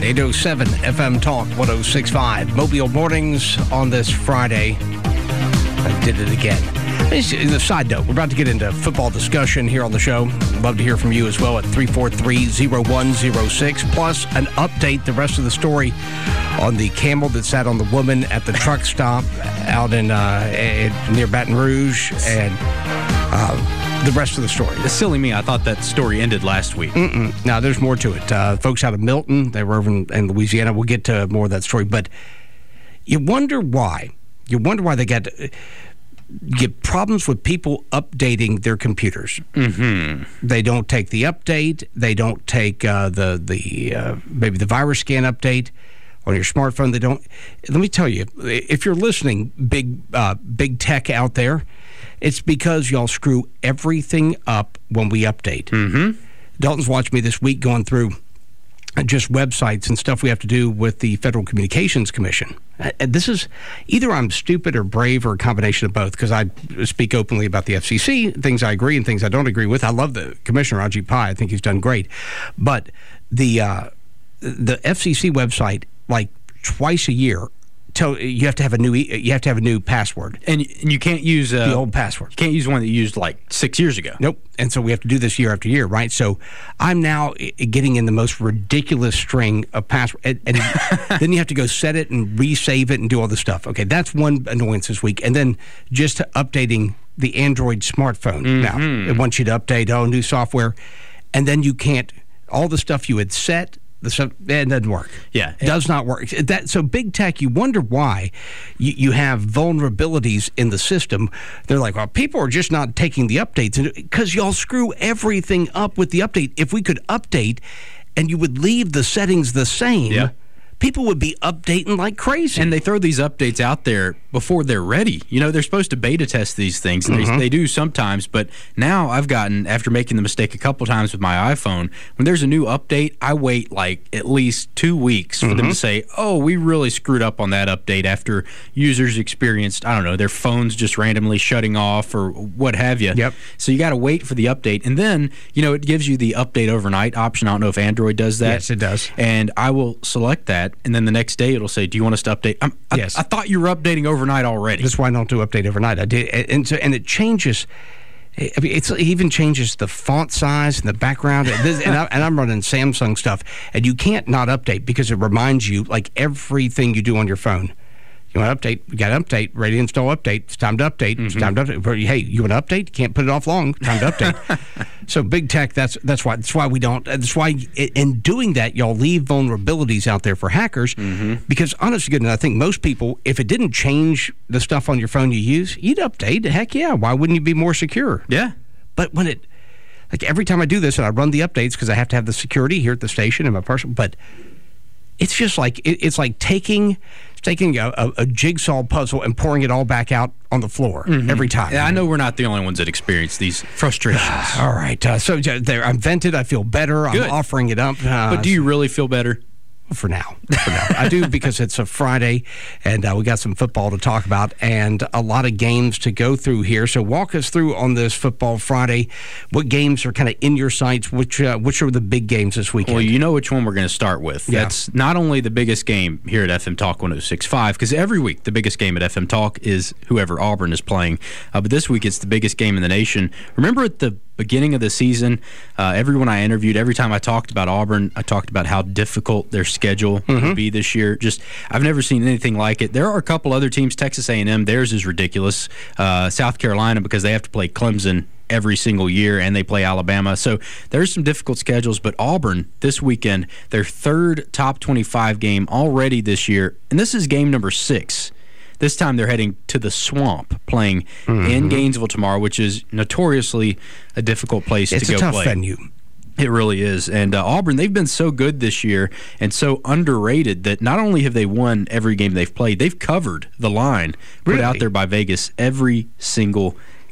807 FM Talk 106.5. Mobile Mornings on this Friday. I did it again. A side note, we're about to get into football discussion here on the show. Love to hear from you as well at 343-0106. Plus, an update, the rest of the story on the camel that sat on the woman at the truck stop out in near Baton Rouge, and the rest of the story. It's silly me. I thought that story ended last week. Now, there's more to it. Folks out of Milton, they were over in Louisiana. We'll get to more of that story. But you wonder why. You wonder why they get problems with people updating their computers. They don't take the update. They don't take maybe the virus scan update on your smartphone. They don't. Let me tell you, if you're listening, big tech out there, it's because y'all screw everything up when we update. Dalton's watched me this week going through just websites and stuff we have to do with the Federal Communications Commission. This is either I'm stupid or brave or a combination of both, because I speak openly about the FCC, things I agree and things I don't agree with. I love the Commissioner, Ajit Pai. I think he's done great. But the FCC website, like twice a year, you have to have a new password, and you can't use the old password. You can't use one that you used like 6 years ago. Nope. And so we have to do this year after year, right? So I'm now getting in the most ridiculous string of passwords, and then you have to go set it and resave it and do all this stuff. Okay, that's one annoyance this week, and then just updating the Android smartphone. Now it wants you to update new software, and then you can't. All the stuff you had set. It doesn't work. Yeah. It does not work. So big tech, you wonder why you have vulnerabilities in the system. They're like, well, people are just not taking the updates because y'all screw everything up with the update. If we could update and you would leave the settings the same, people would be updating like crazy. And they throw these updates out there before they're ready. You know, they're supposed to beta test these things, and they do sometimes. But now I've gotten, after making the mistake a couple times with my iPhone, when there's a new update, I wait like at least 2 weeks for them to say, oh, we really screwed up on that update, after users experienced, I don't know, their phones just randomly shutting off or what have you. So you got to wait for the update. And then, you know, it gives you the update overnight option. I don't know if Android does that. Yes, it does. And I will select that. And then the next day it'll say, do you want us to update? I thought you were updating overnight already. That's why I don't do update overnight. I did, and it changes. I mean, it even changes the font size and the background. And I'm running Samsung stuff, and you can't not update because it reminds you, like everything you do on your phone. You want to update? You got to update. Ready to install update. It's time to update. It's time to update. Hey, you want to update? You can't put it off long. Time to update. So big tech. That's why we don't. That's why in doing that, y'all leave vulnerabilities out there for hackers. Because honestly, good, and I think most people, if it didn't change the stuff on your phone you use, you'd update. Heck yeah. Why wouldn't you be more secure? Yeah. But when it, like every time I do this, and I run the updates because I have to have the security here at the station and my personal, but it's just like it's like taking a jigsaw puzzle and pouring it all back out on the floor every time. Yeah, I know we're not the only ones that experience these frustrations. All right. So I'm vented. I feel better. Good. I'm offering it up. But do you really feel better? For now. I do, because it's a Friday, and we got some football to talk about and a lot of games to go through here. So walk us through on this Football Friday. What games are kind of in your sights? Which are the big games this weekend? Well, you know which one we're going to start with. Yeah. That's not only the biggest game here at FM Talk 106.5, because every week the biggest game at FM Talk is whoever Auburn is playing. But this week it's the biggest game in the nation. Remember at the beginning of the season, everyone I interviewed, every time I talked about Auburn, I talked about how difficult their schedule will be this year. Just, I've never seen anything like it. There are a couple other teams, Texas A&M, theirs is ridiculous. South Carolina, because they have to play Clemson every single year, and they play Alabama. So there's some difficult schedules, but Auburn this weekend, their third top 25 game already this year, and this is game number 6. This time they're heading to the Swamp, playing in Gainesville tomorrow, which is notoriously a difficult place to go play. It's a tough venue. It really is. And Auburn, they've been so good this year and so underrated that not only have they won every game they've played, they've covered the line put out there by Vegas every single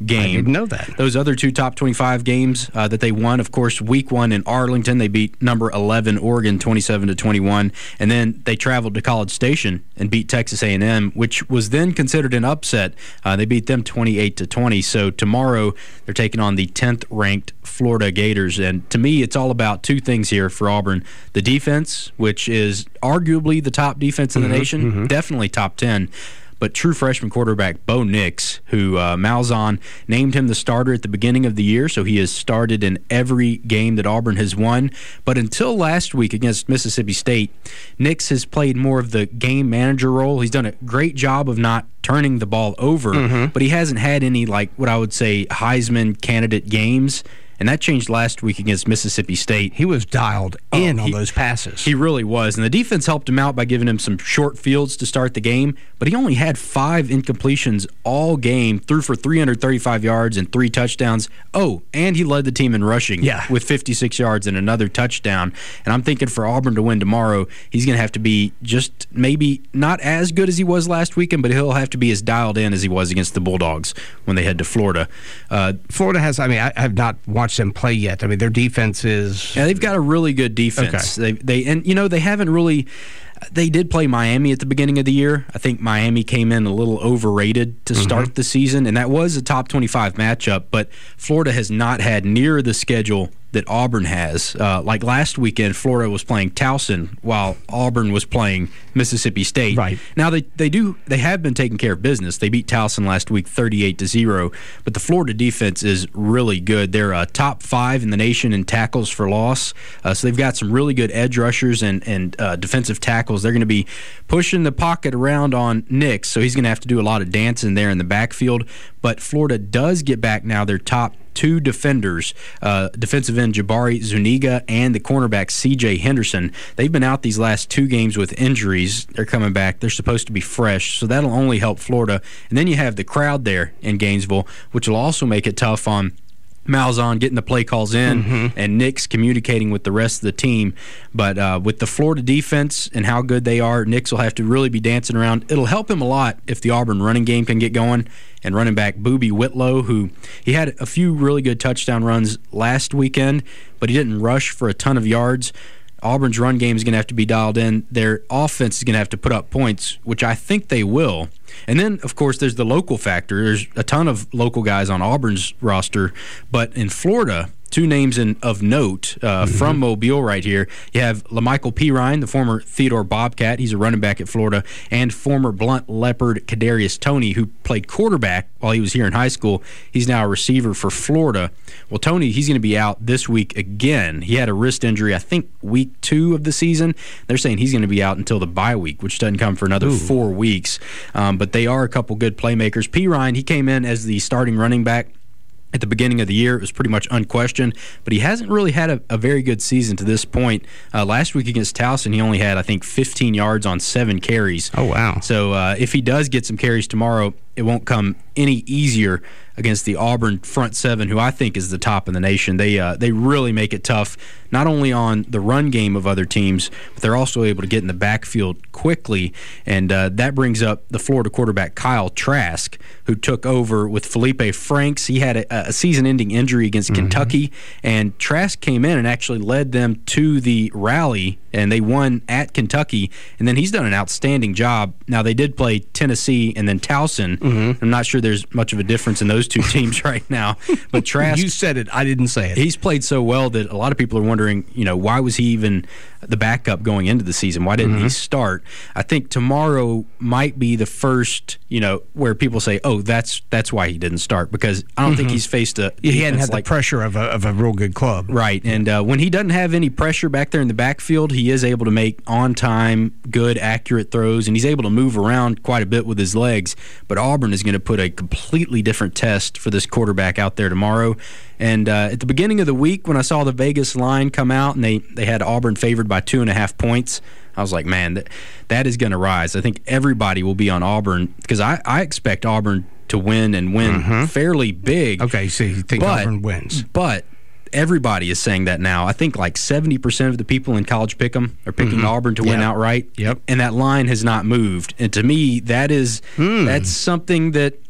game. I didn't know that. Those other two top 25 games that they won, of course, week 1 in Arlington, they beat number 11 Oregon 27-21, and then they traveled to College Station and beat Texas A&M, which was then considered an upset. They beat them 28-20. So tomorrow they're taking on the 10th ranked Florida Gators, and to me, it's all about two things here for Auburn: the defense, which is arguably the top defense in the nation, definitely top 10. But true freshman quarterback Bo Nix, who Malzahn named him the starter at the beginning of the year, so he has started in every game that Auburn has won. But until last week against Mississippi State, Nix has played more of the game manager role. He's done a great job of not turning the ball over, but he hasn't had any, like, what I would say Heisman candidate games. And that changed last week against Mississippi State. He was dialed in on those passes. He really was. And the defense helped him out by giving him some short fields to start the game. But he only had 5 incompletions all game, threw for 335 yards and 3 touchdowns. Oh, and he led the team in rushing with 56 yards and another touchdown. And I'm thinking for Auburn to win tomorrow, he's going to have to be just maybe not as good as he was last weekend, but he'll have to be as dialed in as he was against the Bulldogs when they head to Florida. Florida has, I have not watched them play yet. Their defense is... Yeah, they've got a really good defense. Okay. They haven't really... They did play Miami at the beginning of the year. I think Miami came in a little overrated to start the season, and that was a top 25 matchup, but Florida has not had near the schedule that Auburn has. Like last weekend, Florida was playing Towson while Auburn was playing Mississippi State. Right. Now they have been taking care of business. They beat Towson last week 38-0, but the Florida defense is really good. They're top 5 in the nation in tackles for loss. So they've got some really good edge rushers and defensive tackles. They're going to be pushing the pocket around on Nix, so he's going to have to do a lot of dancing there in the backfield. But Florida does get back now their top 2 defenders, defensive end Jabari Zuniga and the cornerback C.J. Henderson. They've been out these last 2 games with injuries. They're coming back. They're supposed to be fresh, so that'll only help Florida. And then you have the crowd there in Gainesville, which will also make it tough on Malzahn getting the play calls in and Nix communicating with the rest of the team. But with the Florida defense and how good they are, Nix will have to really be dancing around. It'll help him a lot if the Auburn running game can get going. And running back Boobie Whitlow, who he had a few really good touchdown runs last weekend, but he didn't rush for a ton of yards. Auburn's run game is going to have to be dialed in. Their offense is going to have to put up points, which I think they will. And then, of course, there's the local factor. There's a ton of local guys on Auburn's roster. But in Florida, 2 names of note from Mobile right here. You have LaMichael Pirine, the former Theodore Bobcat. He's a running back at Florida. And former Blunt Leopard Kadarius Toney, who played quarterback while he was here in high school. He's now a receiver for Florida. Well, Toney, he's going to be out this week again. He had a wrist injury, I think, week 2 of the season. They're saying he's going to be out until the bye week, which doesn't come for another 4 weeks. But they are a couple good playmakers. Pirine, he came in as the starting running back at the beginning of the year. It was pretty much unquestioned, but he hasn't really had a very good season to this point. Last week against Towson, he only had, I think, 15 yards on 7 carries. Oh, wow. So if he does get some carries tomorrow, it won't come any easier against the Auburn front 7, who I think is the top in the nation. They really make it tough, not only on the run game of other teams, but they're also able to get in the backfield quickly. And that brings up the Florida quarterback Kyle Trask, who took over with Felipe Franks. He had a season-ending injury against Kentucky, and Trask came in and actually led them to the rally, and they won at Kentucky. And then he's done an outstanding job. Now, they did play Tennessee and then Towson. I'm not sure there's much of a difference in those 2 teams right now. But Trask... You said it. I didn't say it. He's played so well that a lot of people are wondering, why was he even the backup going into the season? Why didn't he start? I think tomorrow might be the first, where people say, oh, that's why he didn't start, because I don't think he's faced a... He hadn't had the pressure of a real good club. Right. And when he doesn't have any pressure back there in the backfield, he is able to make on-time, good, accurate throws, and he's able to move around quite a bit with his legs. But Auburn is going to put a completely different test for this quarterback out there tomorrow. And at the beginning of the week, when I saw the Vegas line come out and they had Auburn favored by 2.5 points, I was like, man, that is going to rise. I think everybody will be on Auburn, because I expect Auburn to win and win fairly big. Okay, so you think Auburn wins. But everybody is saying that now. I think like 70% of the people in College Pick'em are picking Auburn to win outright. Yep. And that line has not moved. And to me, that's something that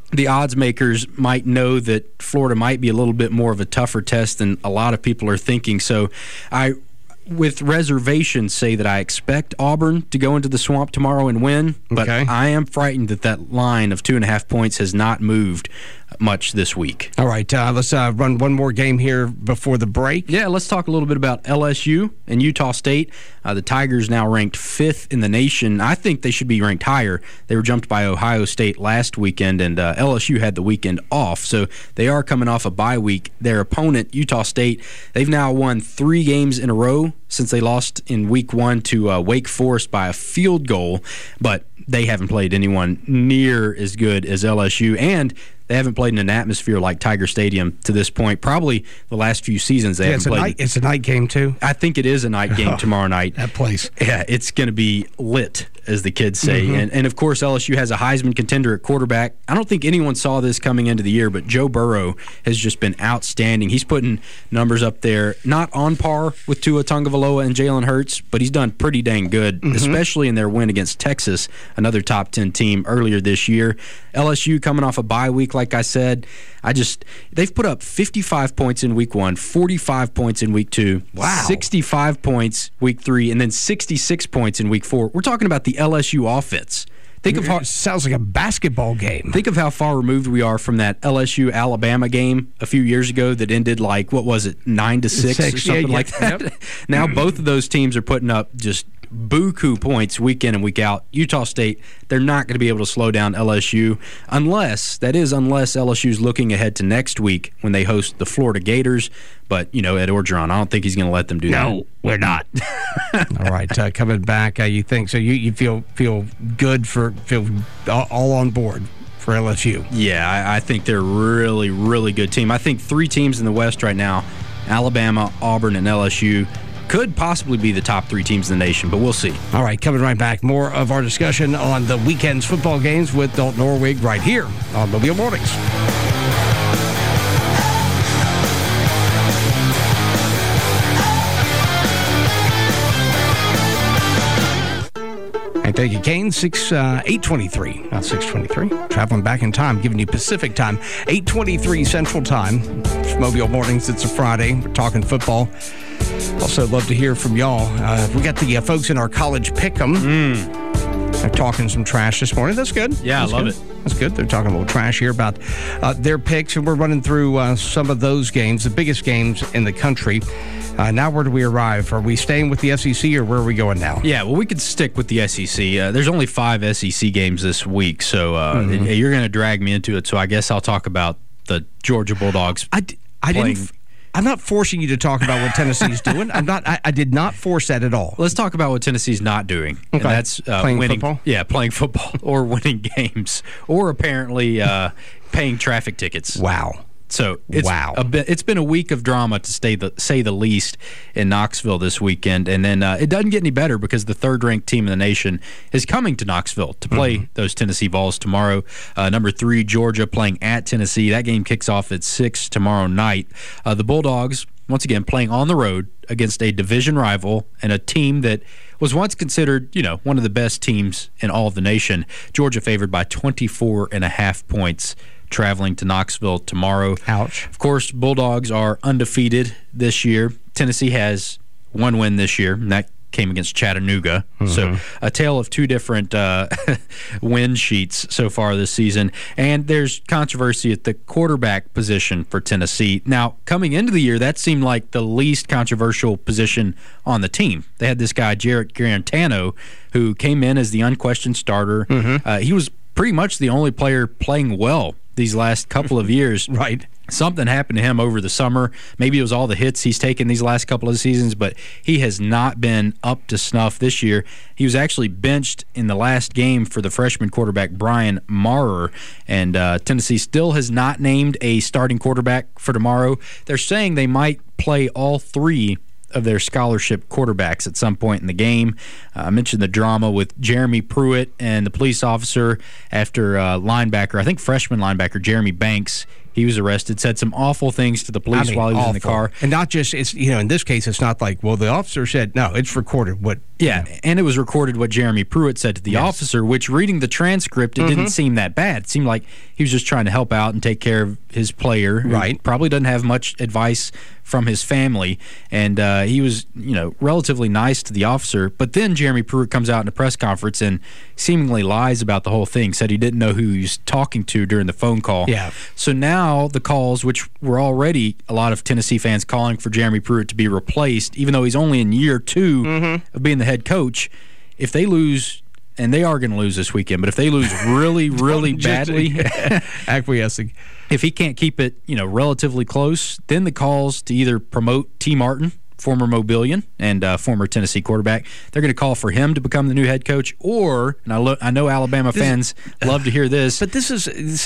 the odds makers might know that Florida might be a little bit more of a tougher test than a lot of people are thinking. So I, with reservations, say that I expect Auburn to go into the Swamp tomorrow and win, but I am frightened that line of 2.5 points has not moved much this week. All right, let's run one more game here before the break. Yeah, let's talk a little bit about LSU and Utah State. The Tigers now ranked 5th in the nation. I think they should be ranked higher. They were jumped by Ohio State last weekend, and LSU had the weekend off, so they are coming off a bye week. Their opponent, Utah State, they've now won 3 games in a row since they lost in week 1 to Wake Forest by a field goal, but they haven't played anyone near as good as LSU, and they haven't played in an atmosphere like Tiger Stadium to this point. Probably the last few seasons they haven't played. It's a night game, too? I think it is a night game tomorrow night. That place. Yeah, it's going to be lit, as the kids say. And, of course, LSU has a Heisman contender at quarterback. I don't think anyone saw this coming into the year, but Joe Burrow has just been outstanding. He's putting numbers up there, not on par with Tua Tagovailoa and Jalen Hurts, but he's done pretty dang good, especially in their win against Texas, another top 10 team earlier this year. LSU coming off a bye week, like I said. They've put up 55 points in week 1, 45 points in week 2, 65 points week 3, and then 66 points in week 4. We're talking about the LSU offense. Sounds like a basketball game. Think of how far removed we are from that LSU-Alabama game a few years ago that ended 9-6 or something like that. Yep. Now both of those teams are putting up just buku points week in and week out. Utah State, they're not going to be able to slow down LSU unless LSU's looking ahead to next week when they host the Florida Gators. But, Ed Orgeron, I don't think he's going to let them do that. No, we're not. All right, coming back, you think so? You feel good feel all on board for LSU? Yeah, I think they're a really, really good team. I think 3 teams in the West right now, Alabama, Auburn, and LSU, could possibly be the top 3 teams in the nation, but we'll see. All right, coming right back. More of our discussion on the weekend's football games with Dalton Norwig right here on Mobile Mornings. And thank you, Kane. 8:23, not 6:23. Traveling back in time, giving you Pacific time. 8:23 Central Time. It's Mobile Mornings. It's a Friday. We're talking football. Also, love to hear from y'all. We got the folks in our college pick'em. They're talking some trash this morning. That's good. Yeah, I love it. That's good. They're talking a little trash here about their picks, and we're running through some of those games, the biggest games in the country. Now, where do we arrive? Are we staying with the SEC, or where are we going now? Yeah, well, we could stick with the SEC. There's only 5 SEC games this week, so you're going to drag me into it, so I guess I'll talk about the Georgia Bulldogs. I'm not forcing you to talk about what Tennessee's doing. I did not force that at all. Let's talk about what Tennessee's not doing. Okay. And that's playing winning football? Yeah, playing football or winning games or apparently paying traffic tickets. Wow. So it's been a week of drama, to say the least, in Knoxville this weekend. And then it doesn't get any better because the third-ranked team in the nation is coming to Knoxville to play those Tennessee Vols tomorrow. Number 3, Georgia, playing at Tennessee. That game kicks off at 6 tomorrow night. The Bulldogs, once again, playing on the road against a division rival and a team that was once considered, one of the best teams in all of the nation. Georgia favored by 24.5 points. Traveling to Knoxville tomorrow. Ouch. Of course, Bulldogs are undefeated this year. Tennessee has 1 win this year, and that came against Chattanooga. So a tale of 2 different win sheets so far this season. And there's controversy at the quarterback position for Tennessee. Now, coming into the year, that seemed like the least controversial position on the team. They had this guy, Jarrett Garantano, who came in as the unquestioned starter. He was pretty much the only player playing well these last couple of years. Right. Something happened to him over the summer. Maybe it was all the hits he's taken these last couple of seasons, but he has not been up to snuff this year. He was actually benched in the last game for the freshman quarterback Brian Maurer, and Tennessee still has not named a starting quarterback for tomorrow. They're saying they might play all 3 of their scholarship quarterbacks at some point in the game. I mentioned the drama with Jeremy Pruitt and the police officer after linebacker, I think freshman linebacker Jeremy Banks. He was arrested, said some awful things to the police while he was in the car. And not just, it's, in this case, it's not like, well, the officer said, no, it's recorded what. Yeah, and it was recorded what Jeremy Pruitt said to the officer, which reading the transcript, it didn't seem that bad. It seemed like he was just trying to help out and take care of his player. Right. Probably doesn't have much advice from his family, and he was, relatively nice to the officer. But then Jeremy Pruitt comes out in a press conference and seemingly lies about the whole thing, said he didn't know who he was talking to during the phone call. Yeah. So now the calls, which were already a lot of Tennessee fans calling for Jeremy Pruitt to be replaced, even though he's only in year 2 of being the head coach, if they lose, and they are going to lose this weekend, but if they lose really, really badly, acquiescing. If he can't keep it, relatively close, then the calls to either promote T. Martin, former Mobilian and former Tennessee quarterback, they're going to call for him to become the new head coach, or, and I know Alabama fans love to hear this. But this is,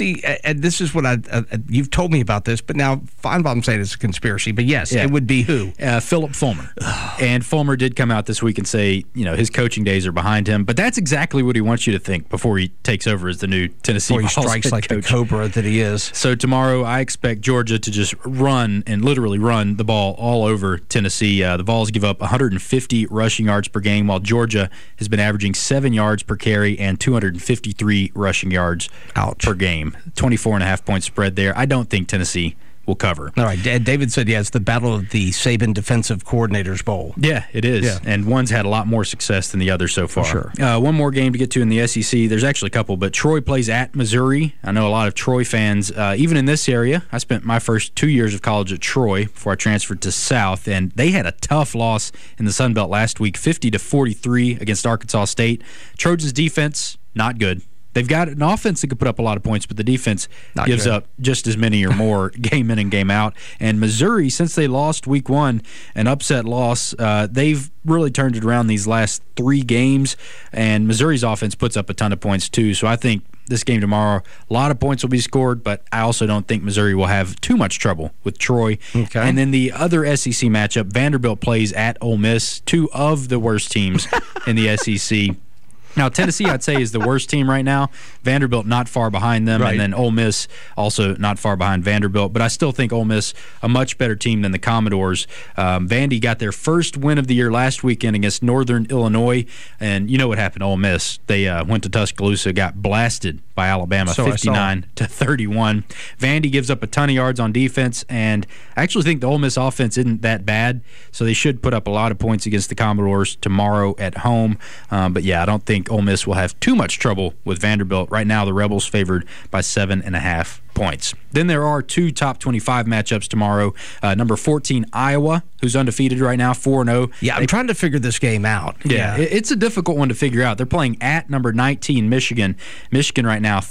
this is what you've told me about this, but now Feinbaum saying it's a conspiracy, but yes, it would be who? Philip Fulmer. And Fulmer did come out this week and say, his coaching days are behind him, but that's exactly what he wants you to think before he takes over as the new Tennessee Vols head coach. Before he strikes like the cobra that he is. So tomorrow I expect Georgia to just run and literally run the ball all over Tennessee. The Vols give up 150 rushing yards per game, while Georgia has been averaging 7 yards per carry and 253 rushing yards per game. 24.5 point spread there. I don't think Tennessee will cover. All right. David said, it's the battle of the Saban Defensive Coordinators Bowl. Yeah, it is. Yeah. And one's had a lot more success than the other so far. For sure. One more game to get to in the SEC. There's actually a couple, but Troy plays at Missouri. I know a lot of Troy fans, even in this area. I spent my first 2 years of college at Troy before I transferred to South, and they had a tough loss in the Sun Belt last week, 50-43 against Arkansas State. Trojans' defense, not good. They've got an offense that could put up a lot of points, but the defense gives up just as many or more game in and game out. And Missouri, since they lost week 1, an upset loss, they've really turned it around these last 3 games. And Missouri's offense puts up a ton of points too. So I think this game tomorrow, a lot of points will be scored, but I also don't think Missouri will have too much trouble with Troy. Okay. And then the other SEC matchup, Vanderbilt plays at Ole Miss, 2 of the worst teams in the SEC. Now, Tennessee, I'd say, is the worst team right now. Vanderbilt not far behind them, and then Ole Miss also not far behind Vanderbilt. But I still think Ole Miss a much better team than the Commodores. Vandy got their first win of the year last weekend against Northern Illinois, and you know what happened to Ole Miss. They went to Tuscaloosa, got blasted by Alabama, 59-31. Vandy gives up a ton of yards on defense, and I actually think the Ole Miss offense isn't that bad, so they should put up a lot of points against the Commodores tomorrow at home. But yeah, I don't think Ole Miss will have too much trouble with Vanderbilt. Right now, the Rebels favored by 7.5 points. Then there are 2 top 25 matchups tomorrow. Number 14, Iowa, who's undefeated right now, 4-0. Yeah, I'm trying to figure this game out. Yeah, it's a difficult one to figure out. They're playing at number 19, Michigan. Michigan right now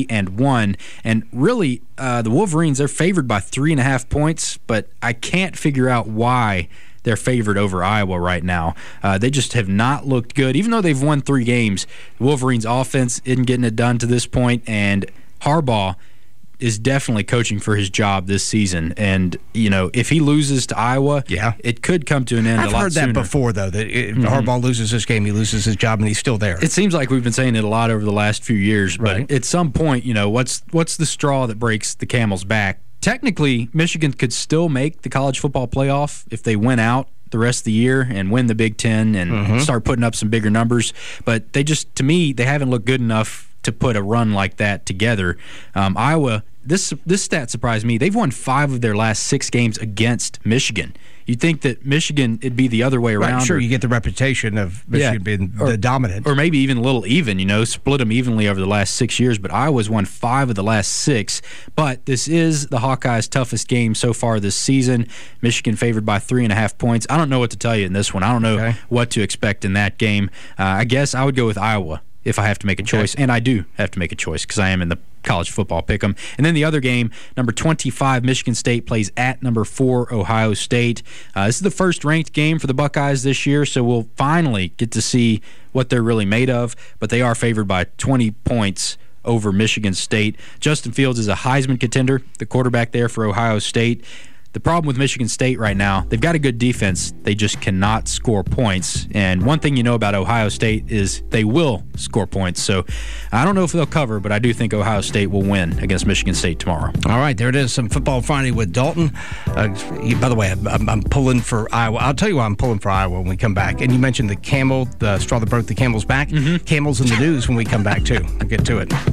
3-1. And really, the Wolverines, they're favored by 3.5 points, but I can't figure out why they're favored over Iowa right now. They just have not looked good. Even though they've won 3 games, the Wolverines' offense isn't getting it done to this point, and Harbaugh is definitely coaching for his job this season. And, if he loses to Iowa, it could come to an end a lot sooner. I've heard that before, though, that if Harbaugh loses this game, he loses his job, and he's still there. It seems like we've been saying it a lot over the last few years. But at some point, what's the straw that breaks the camel's back? Technically, Michigan could still make the college football playoff if they win out the rest of the year and win the Big Ten and start putting up some bigger numbers. But to me, they haven't looked good enough to put a run like that together. Iowa, this stat surprised me. They've won 5 of their last 6 games against Michigan. You'd think that Michigan, it'd be the other way around. Right, sure, you get the reputation of Michigan being the dominant. Or maybe even a little even, split them evenly over the last 6 years. But Iowa's won 5 of the last 6. But this is the Hawkeyes' toughest game so far this season. Michigan favored by 3.5 points. I don't know what to tell you in this one. I don't know what to expect in that game. I guess I would go with Iowa if I have to make a choice. And I do have to make a choice because I am in the college football pick'em. And then the other game, number 25, Michigan State plays at number 4, Ohio State. This is the first ranked game for the Buckeyes this year, so we'll finally get to see what they're really made of. But they are favored by 20 points over Michigan State. Justin Fields is a Heisman contender, the quarterback there for Ohio State. The problem with Michigan State right now, they've got a good defense. They just cannot score points. And one thing you know about Ohio State is they will score points. So I don't know if they'll cover, but I do think Ohio State will win against Michigan State tomorrow. All right, there it is. Some Football Friday with Dalton. By the way, I'm pulling for Iowa. I'll tell you why I'm pulling for Iowa when we come back. And you mentioned the camel, the straw that broke the camel's back. Mm-hmm. Camels in the news when we come back, too. I'll get to it.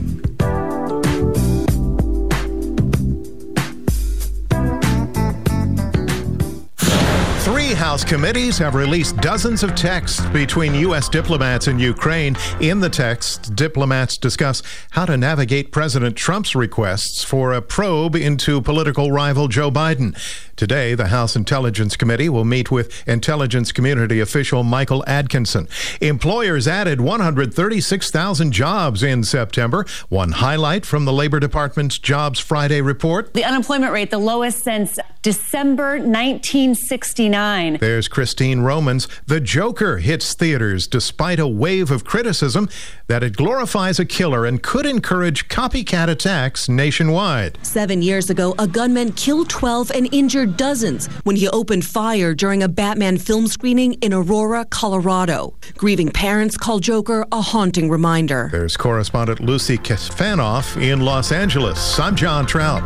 Three House committees have released dozens of texts between U.S. diplomats in Ukraine. In the texts, diplomats discuss how to navigate President Trump's requests for a probe into political rival Joe Biden. Today, the House Intelligence Committee will meet with intelligence community official Michael Atkinson. Employers added 136,000 jobs in September. One highlight from the Labor Department's Jobs Friday report. The unemployment rate, the lowest since December 1969. There's Christine Romans. The Joker hits theaters despite a wave of criticism that it glorifies a killer and could encourage copycat attacks nationwide. 7 years ago, a gunman killed 12 and injured dozens when he opened fire during a Batman film screening in Aurora, Colorado. Grieving parents call Joker a haunting reminder. There's correspondent Lucy Kefanoff in Los Angeles. I'm John Trout.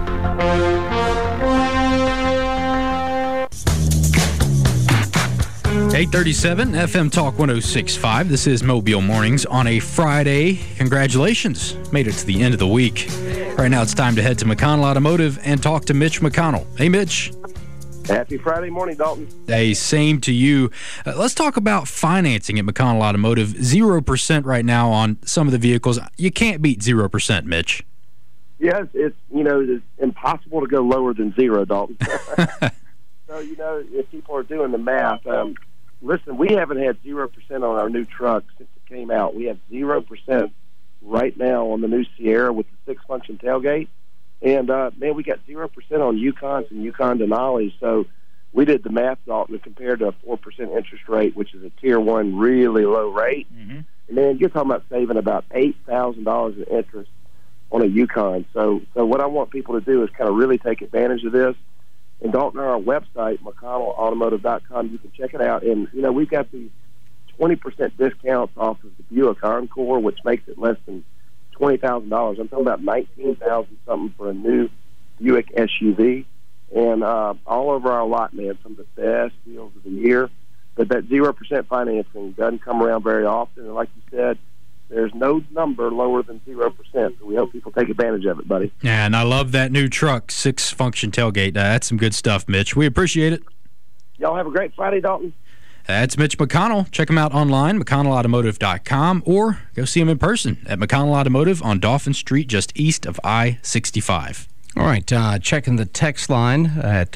837 FM Talk 106.5. This is Mobile Mornings on a Friday. Congratulations. Made it to the end of the week. Right now it's time to head to McConnell Automotive and talk to Mitch McConnell. Hey, Mitch. Happy Friday morning, Dalton. Hey, same to you. Let's talk about financing at McConnell Automotive. 0% right now on some of the vehicles. You can't beat 0%, Mitch. Yes, it's impossible to go lower than zero, Dalton. So, if people are doing the math, listen, we haven't had 0% on our new truck since it came out. We have 0% right now on the new Sierra with the 6-function tailgate. And, man, we got 0% on Yukons and Yukon Denali's. So we did the math, Dalton, compared to a 4% interest rate, which is a Tier 1 really low rate. Mm-hmm. And, man, you're talking about saving about $8,000 in interest on a Yukon. So what I want people to do is kind of really take advantage of this. And Dalton, on our website, McConnellAutomotive.com, you can check it out. And, we've got these 20% discounts off of the Buick Encore, which makes it less than $20,000. I'm talking about $19,000-something for a new Buick SUV. And all over our lot, man, some of the best deals of the year. But that 0% financing doesn't come around very often. And like you said, there's no number lower than 0%, so we hope people take advantage of it, buddy. Yeah, and I love that new truck, 6-function tailgate. That's some good stuff, Mitch. We appreciate it. Y'all have a great Friday, Dalton. That's Mitch McConnell. Check him out online, McConnellAutomotive.com, or go see him in person at McConnell Automotive on Dauphin Street, just east of I-65. All right, checking the text line at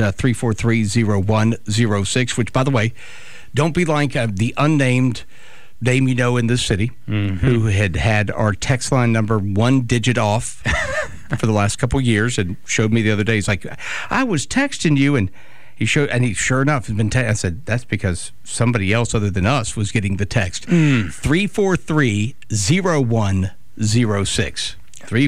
343-0106, which, by the way, don't be like the unnamed name in this city, who had our text line number 1 digit off for the last couple of years and showed me the other day. He's like, I was texting you, and he sure enough has been I said, that's because somebody else other than us was getting the text. 343-0106.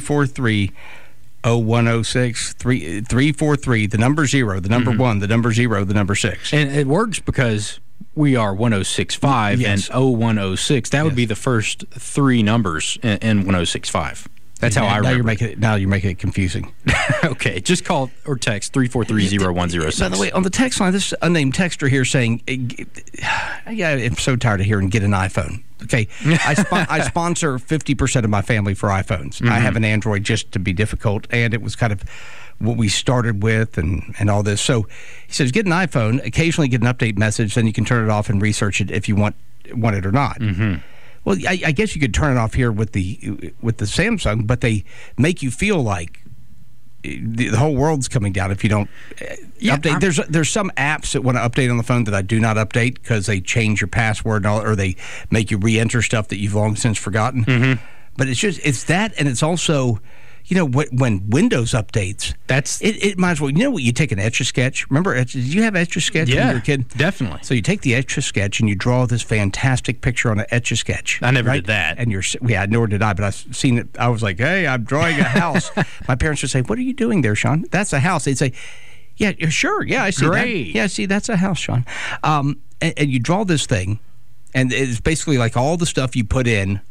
343-0106. 343, the number 0, the number 1, the number 0, the number 6. And it works because we are 106.5 and 0106. That would be the first 3 numbers in 106.5. That's how I remember. Now you're making it confusing. Okay, just call or text 343-0106. By the way, on the text line, this unnamed texter here saying, I'm so tired of hearing get an iPhone. Okay, I sponsor 50% of my family for iPhones. Mm-hmm. I have an Android just to be difficult, and it was kind of what we started with and all this. So he says, get an iPhone, occasionally get an update message, then you can turn it off and research it if you want it or not. Mm-hmm. Well, I guess you could turn it off here with the Samsung, but they make you feel like the whole world's coming down if you don't update. There's some apps that want to update on the phone that I do not update because they change your password and all, or they make you re-enter stuff that you've long since forgotten. Mm-hmm. But it's that, and it's also, when Windows updates, it might as well. You take an Etch-a-Sketch. Remember, did you have Etch-a-Sketch when you were a kid? Definitely. So you take the Etch-a-Sketch and you draw this fantastic picture on an Etch-a-Sketch. I never did that. And nor did I, but I've seen it. I was like, hey, I'm drawing a house. My parents would say, what are you doing there, Sean? That's a house. They'd say, Yeah, sure. Yeah, I see Great. that. Yeah, see, that's a house, Sean. And you draw this thing, and it's basically like all the stuff you put in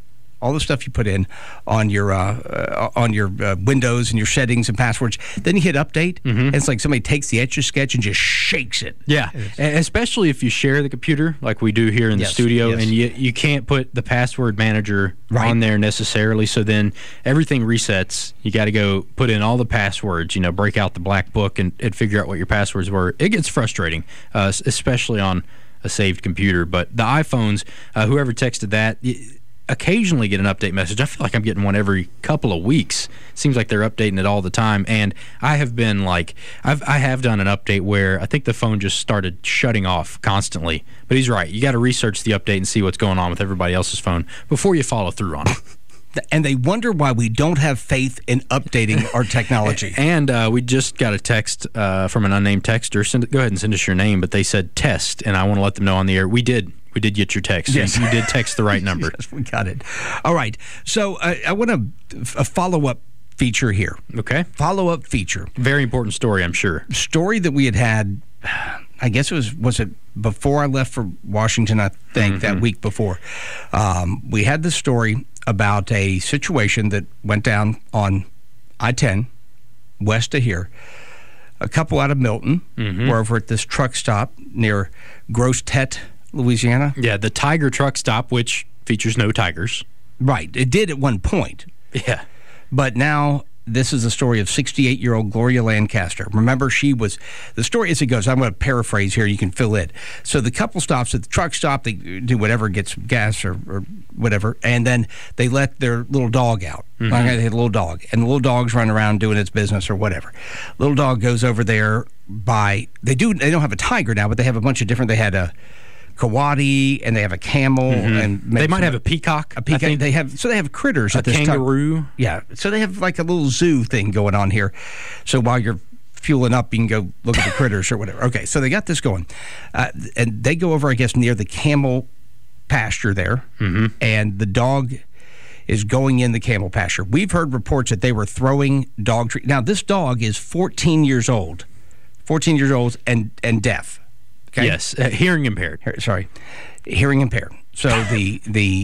on your windows and your settings and passwords. Then you hit update, and it's like somebody takes the Etch-a-Sketch and just shakes it. Yeah, especially if you share the computer like we do here in the studio, and you can't put the password manager on there necessarily, so then everything resets. You got to go put in all the passwords, break out the black book and figure out what your passwords were. It gets frustrating, especially on a saved computer. But the iPhones, whoever texted that, occasionally get an update message. I feel like I'm getting one every couple of weeks. Seems like they're updating it all the time. And I have been like, I have done an update where I think the phone just started shutting off constantly. But he's right. You got to research the update and see what's going on with everybody else's phone before you follow through on it. And they wonder why we don't have faith in updating our technology. And we just got a text from an unnamed texter. Go ahead and send us your name. But they said test, and I want to let them know on the air. We did get your text. Yes. You did text the right number. Yes, we got it. All right. So I want a follow-up feature here. Okay. Follow-up feature. Very important story, I'm sure. Story that we had, I guess was it before I left for Washington, I think, that week before. We had this story about a situation that went down on I-10 west of here. A couple out of Milton were over at this truck stop near Grosse Tete, Louisiana. Yeah, the Tiger truck stop, which features no tigers. Right. It did at one point. Yeah. But now this is the story of 68-year-old Gloria Lancaster. Remember, the story as it goes, I'm going to paraphrase here, you can fill it. So the couple stops at the truck stop, they do whatever, gets gas or whatever, and then they let their little dog out. They had a little dog, and the little dog's running around doing its business or whatever. Little dog goes over there they don't have a tiger now, but they have a bunch of different, they had a coati, and they have a camel, and they might have a peacock. A peacock. They have critters. A kangaroo. Yeah. So they have like a little zoo thing going on here. So while you're fueling up, you can go look at the critters or whatever. Okay. So they got this going, and they go over, I guess, near the camel pasture there, and the dog is going in the camel pasture. We've heard reports that they were throwing dog treats. Now this dog is 14 years old and deaf. Okay? Yes, hearing impaired. Hearing impaired. So and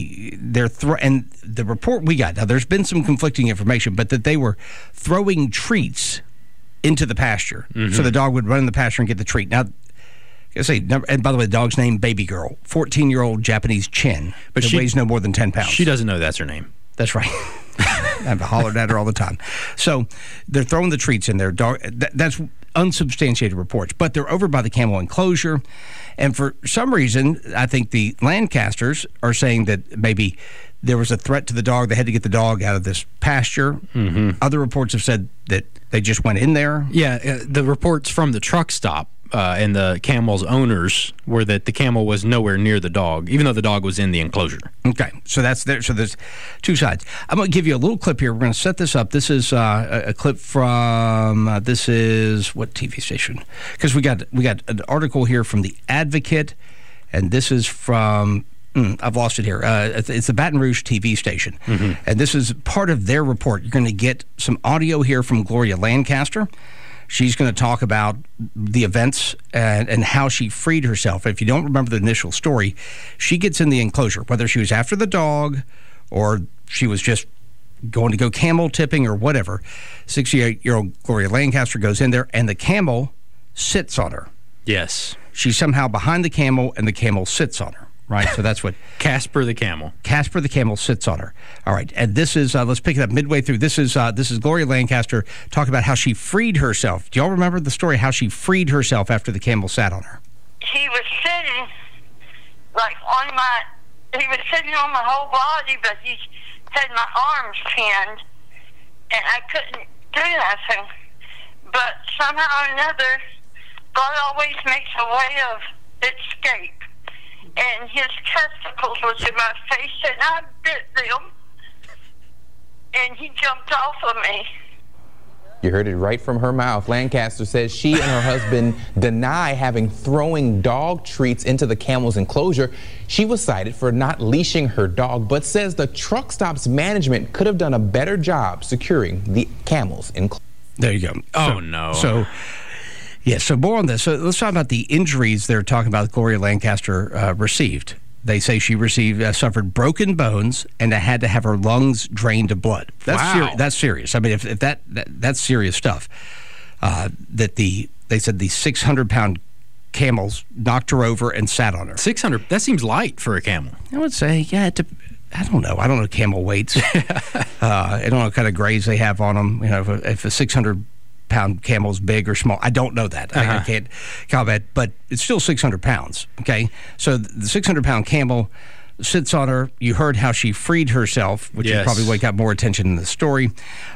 the report we got, now there's been some conflicting information, but that they were throwing treats into the pasture. So the dog would run in the pasture and get the treat. Now, and by the way, the dog's name, Baby Girl, 14-year-old Japanese Chin, but she weighs no more than 10 pounds. She doesn't know that's her name. That's right. I've hollered at her all the time. So they're throwing the treats in there. That's unsubstantiated reports, but they're over by the camel enclosure. And for some reason, I think the Lancasters are saying that maybe there was a threat to the dog. They had to get the dog out of this pasture. Other reports have said that they just went in there. Yeah, the reports from the truck stop and the camel's owners were that the camel was nowhere near the dog, even though the dog was in the enclosure. Okay, so that's there. So there's two sides. I'm going to give you a little clip here. We're going to set this up. This is a clip from this is what TV station? Because we got an article here from the Advocate, and this is from I've lost it here. It's the Baton Rouge TV station, and this is part of their report. You're going to get some audio here from Gloria Lancaster. She's going to talk about the events and how she freed herself. If you don't remember the initial story, she gets in the enclosure, whether she was after the dog or she was just going to go camel tipping or whatever. 68-year-old Gloria Lancaster goes in there, and the camel sits on her. Yes. She's somehow behind the camel, and the camel sits on her. Right, so that's what Casper the camel. Casper the camel sits on her. All right, and this is let's pick it up midway through. This is Gloria Lancaster talking about how she freed herself. Do y'all remember the story how she freed herself after the camel sat on her? He was sitting he was sitting on my whole body, but he had my arms pinned, and I couldn't do nothing. But somehow or another, God always makes a way of escape. And his testicles was in my face, and I bit them, and he jumped off of me. You heard it right from her mouth. Lancaster says she and her husband deny having throwing dog treats into the camel's enclosure. She was cited for not leashing her dog, but says the truck stop's management could have done a better job securing the camel's enclosure. There you go. Oh, no. So Yeah, so more on this. So let's talk about the injuries they're talking about Gloria Lancaster received. They say she suffered broken bones and had to have her lungs drained of blood. That's serious. I mean, if that's serious stuff. They said the 600-pound camels knocked her over and sat on her. 600? That seems light for a camel. I would say, yeah. I don't know. I don't know camel weights. I don't know what kind of grades they have on them. You know, if a 600-pound camel's big or small, I don't know that. I can't comment, but it's still 600 pounds. Okay, so the 600-pound camel sits on her. You heard how she freed herself, which is probably what got more attention in the story.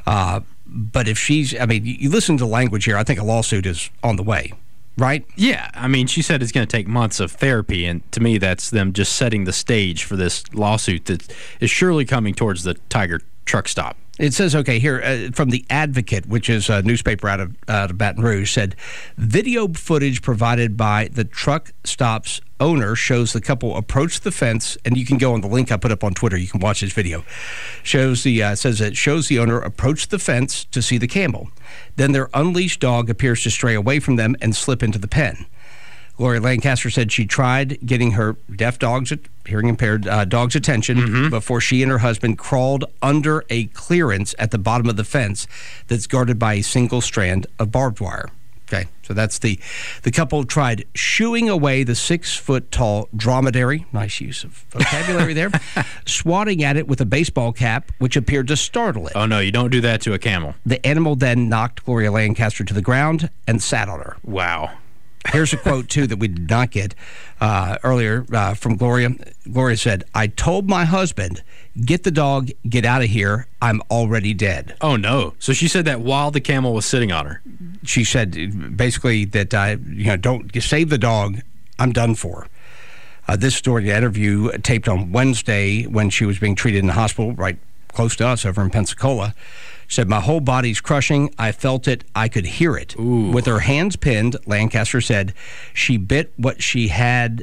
But if you listen to the language here, I think a lawsuit is on the way, right? Yeah. I mean, she said it's going to take months of therapy, and to me, that's them just setting the stage for this lawsuit that is surely coming towards the Tiger truck stop. It says, okay, here from The Advocate, which is a newspaper out of Baton Rouge, said video footage provided by the truck stop's owner shows the couple approach the fence, and you can go on the link I put up on Twitter. You can watch this video. Says it shows the owner approach the fence to see the camel. Then their unleashed dog appears to stray away from them and slip into the pen. Gloria Lancaster said she tried getting her deaf dogs, hearing impaired dogs' attention before she and her husband crawled under a clearance at the bottom of the fence that's guarded by a single strand of barbed wire. Okay, so that's the couple tried shooing away the 6-foot-tall dromedary, nice use of vocabulary there, swatting at it with a baseball cap, which appeared to startle it. Oh, no, you don't do that to a camel. The animal then knocked Gloria Lancaster to the ground and sat on her. Wow. Here's a quote, too, that we did not get earlier from Gloria. Gloria said, "I told my husband, get the dog, get out of here. I'm already dead." Oh, no. So she said that while the camel was sitting on her. She said basically that, don't save the dog. I'm done for. This story, the interview taped on Wednesday when she was being treated in the hospital right close to us over in Pensacola. Said, "My whole body's crushing. I felt it. I could hear it." Ooh. With her hands pinned, Lancaster said she bit what she had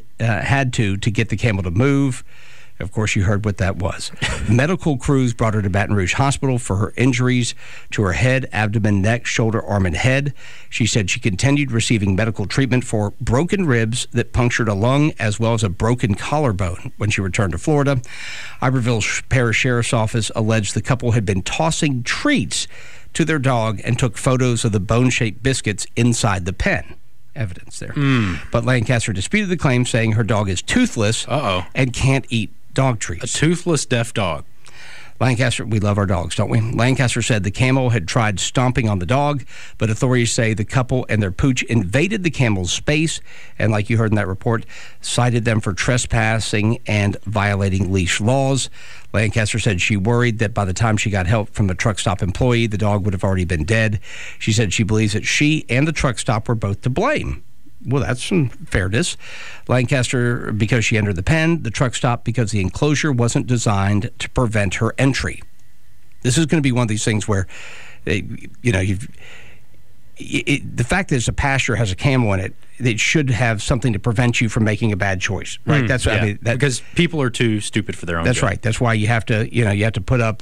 to get the camel to move. Of course, you heard what that was. Medical crews brought her to Baton Rouge Hospital for her injuries to her head, abdomen, neck, shoulder, arm, and head. She said she continued receiving medical treatment for broken ribs that punctured a lung, as well as a broken collarbone when she returned to Florida. Iberville Parish Sheriff's Office alleged the couple had been tossing treats to their dog and took photos of the bone-shaped biscuits inside the pen. Evidence there. But Lancaster disputed the claim, saying her dog is toothless and can't eat dog treats. A toothless deaf dog. Lancaster, we love our dogs, don't we? Lancaster said the camel had tried stomping on the dog, but authorities say the couple and their pooch invaded the camel's space and, like you heard in that report, cited them for trespassing and violating leash laws. Lancaster said she worried that by the time she got help from the truck stop employee, the dog would have already been dead. She said she believes that she and the truck stop were both to blame. Well, that's some fairness. Lancaster, because she entered the pen, the truck stop because the enclosure wasn't designed to prevent her entry. This is going to be one of these things where, the fact that it's a pasture has a camel in it, it should have something to prevent you from making a bad choice, right? Because people are too stupid for their own. That's good. right. That's why you have to, put up,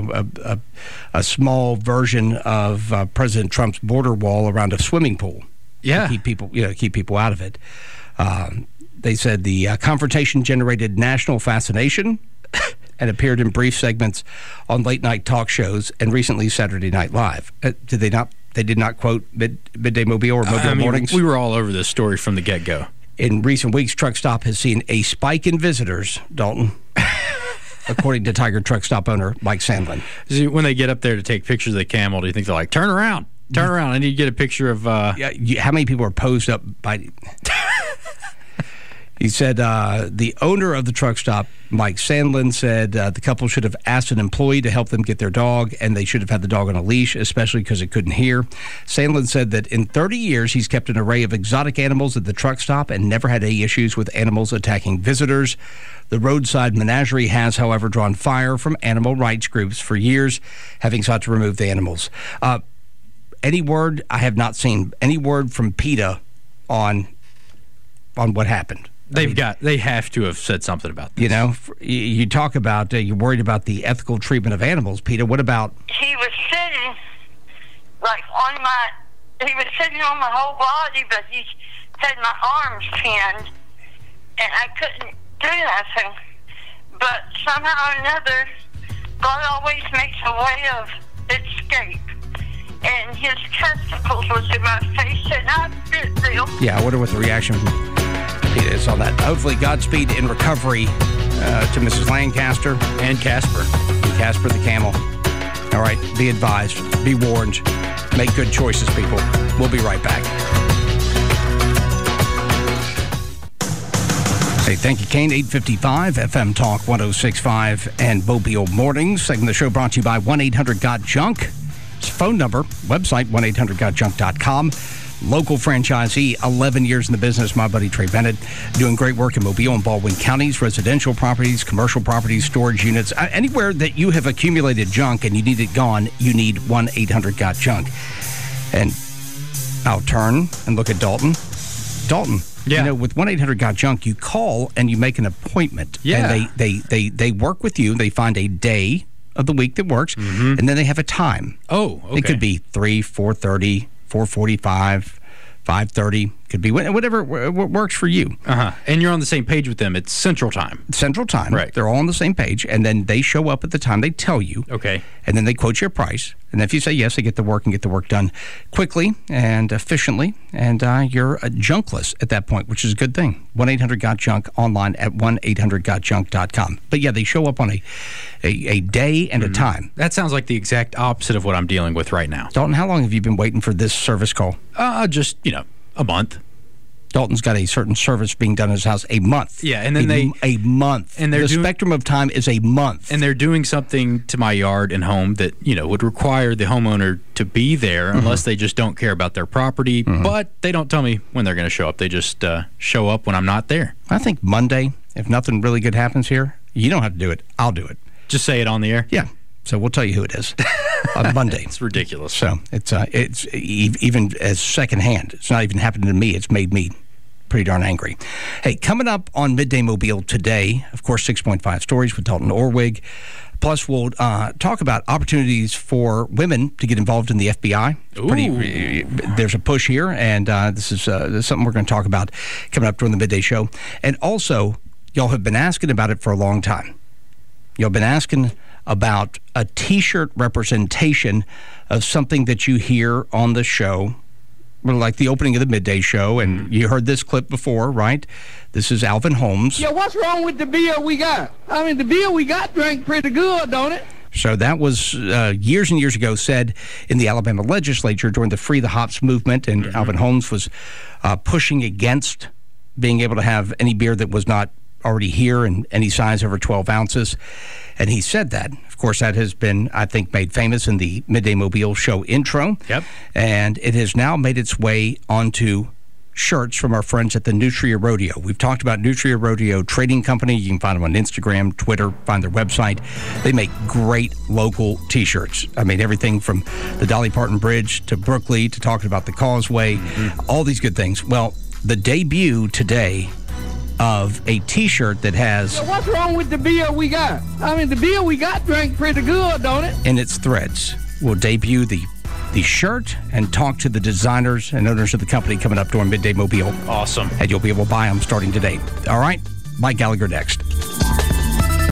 a small version of President Trump's border wall around a swimming pool. Yeah, keep people out of it. They said the confrontation generated national fascination and appeared in brief segments on late-night talk shows and recently Saturday Night Live. Did they not? They did not quote Midday Mobile or Mobile Mornings? We were all over this story from the get-go. In recent weeks, Truck Stop has seen a spike in visitors, Dalton, according to Tiger Truck Stop owner Mike Sandlin. See, when they get up there to take pictures of the camel, do you think they're like, turn around? Turn around. I need to get a picture of... how many people are posed up by... He said the owner of the truck stop, Mike Sandlin, said the couple should have asked an employee to help them get their dog, and they should have had the dog on a leash, especially because it couldn't hear. Sandlin said that in 30 years, he's kept an array of exotic animals at the truck stop and never had any issues with animals attacking visitors. The roadside menagerie has, however, drawn fire from animal rights groups for years, having sought to remove the animals. Any word, I have not seen any word from PETA on what happened. They have to have said something about this. You talk about, you're worried about the ethical treatment of animals. PETA, what about? He was sitting, like, on my he was sitting on my whole body, but he had my arms pinned, and I couldn't do nothing. But somehow or another, God always makes a way of escape. And his testicles was in my face, and I bit them. Yeah, I wonder what the reaction is on that. Hopefully, Godspeed in recovery to Mrs. Lancaster And Casper. and Casper the camel. All right, be advised, be warned, make good choices, people. We'll be right back. Hey, thank you, Kane. 855 FM Talk 106.5 and Mobile Mornings. Segment of the show brought to you by 1-800-GOT-JUNK. It's phone number, website, 1-800-GOT-JUNK.com. Local franchisee, 11 years in the business, my buddy Trey Bennett, doing great work in Mobile and Baldwin counties, residential properties, commercial properties, storage units. Anywhere that you have accumulated junk and you need it gone, you need 1-800-GOT-JUNK. And I'll turn and look at Dalton. Dalton. Yeah. You know, with 1-800-GOT-JUNK, you call and you make an appointment. Yeah. And they work with you. They find a day of the week that works, and then they have a time. Oh, okay. It could be 3, 4:30, 4:45, 5:30. Could be whatever works for you. Uh-huh. And you're on the same page with them. It's Central Time. Central Time. Right. They're all on the same page, and then they show up at the time they tell you. Okay. And then they quote you a price. And if you say yes, they get the work done quickly and efficiently, and you're junkless at that point, which is a good thing. 1-800-GOT-JUNK, online at 1-800-GOT-JUNK.com. But yeah, they show up on a day and a time. That sounds like the exact opposite of what I'm dealing with right now. Dalton, how long have you been waiting for this service call? Just, a month. Dalton's got a certain service being done in his house a month. Yeah, and then a month. And the spectrum of time is a month. And they're doing something to my yard and home that, would require the homeowner to be there unless they just don't care about their property. But they don't tell me when they're going to show up. They just show up when I'm not there. I think Monday, if nothing really good happens here, you don't have to do it. I'll do it. Just say it on the air? Yeah. So we'll tell you who it is on Monday. It's ridiculous. So it's even as secondhand. It's not even happening to me. It's made me pretty darn angry. Hey, coming up on Midday Mobile today, of course, 6.5 Stories with Dalton Orwig. Plus, we'll talk about opportunities for women to get involved in the FBI. There's a push here, and this is something we're going to talk about coming up during the midday show. And also, y'all have been asking about it for a long time. Y'all been asking about a T-shirt representation of something that you hear on the show, like the opening of the midday show, and you heard this clip before, right? This is Alvin Holmes. Yeah, what's wrong with the beer we got? I mean, the beer we got drank pretty good, don't it? So that was years and years ago said in the Alabama legislature during the Free the Hops movement, and Alvin Holmes was pushing against being able to have any beer that was not already here in any size over 12 ounces. And he said that. Of course, that has been, I think, made famous in the Midday Mobile show intro. Yep. And it has now made its way onto shirts from our friends at the Nutria Rodeo. We've talked about Nutria Rodeo Trading Company. You can find them on Instagram, Twitter, find their website. They make great local T-shirts. I mean, everything from the Dolly Parton Bridge to Brooklyn to talking about the Causeway, all these good things. Well, the debut today of a T-shirt that has... Yeah, what's wrong with the beer we got? I mean, the beer we got drank pretty good, don't it? In its threads. We'll debut the shirt and talk to the designers and owners of the company coming up during Midday Mobile. Awesome. And you'll be able to buy them starting today. All right? Mike Gallagher next.